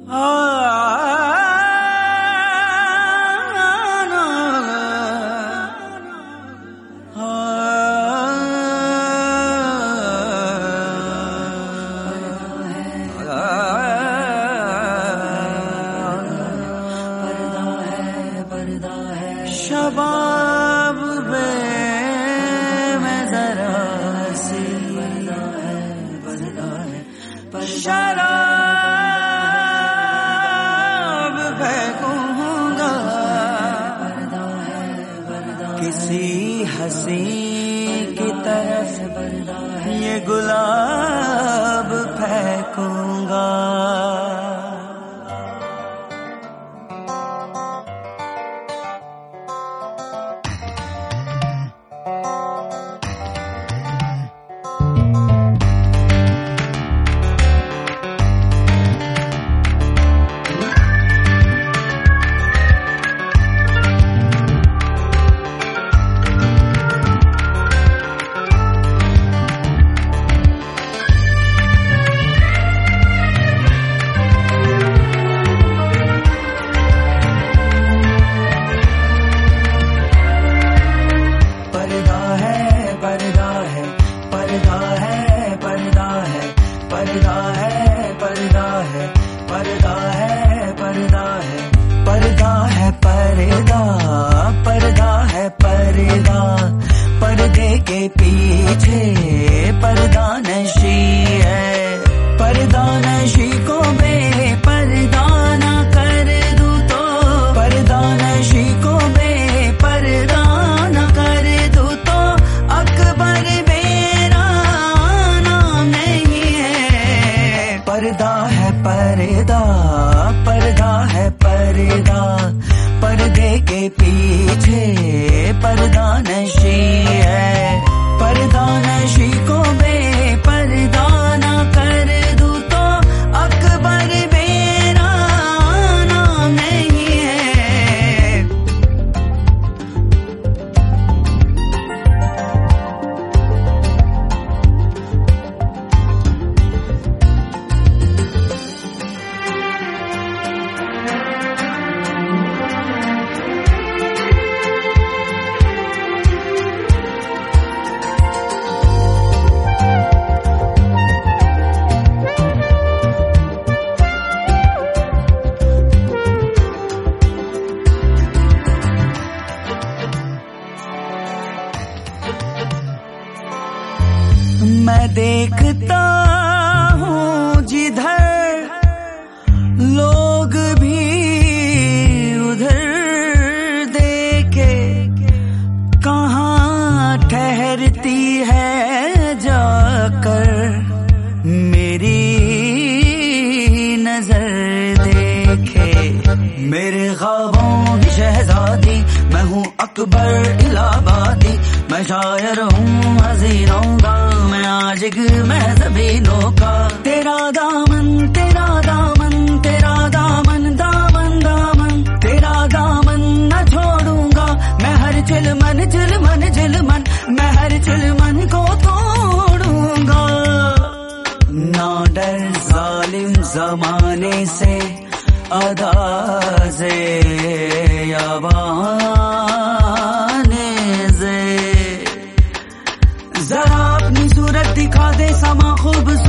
शबाब में जरा सी शराब फेंकूंगा किसी हसी की तरफ ये गुलाब फेंकूंगा। पर्दे के पीछे पर्दा नशी है, पर्दा नशी को बेपर्दा ना कर दूं तो, पर्दा नशी को बेपर्दा ना कर दूं तो अकबर मेरा नाम नहीं है। पर्दा है पर्दा, पर्दा है पर्दा, पर्दे के पीछे पर्दा नशी है, पर्दा नशी को बेपर्दा ना कर दूं तो अकबर मेरा नाम नहीं है। मैं देखता हूँ जिधर लोग भी उधर देखे, कहाँ ठहरती है जाकर मेरी नजर देखे। मेरे ख्वाबों की शहजादी मैं हूँ अकबर इलाहाबादी, मैं शायर हूँ हसीनों का, मैं आशिक मैं ज़मीनों का। तेरा दामन तेरा दामन तेरा दामन दामन दामन, तेरा दामन न छोड़ूंगा मैं, हर चिलमन चिलमन चिलमन, मैं हर चिलमन को तोड़ूंगा। ना डर जालिम जमाने से, अदा से या बहाने से, जरा अपनी सूरत दिखा दे समा खूबसूरत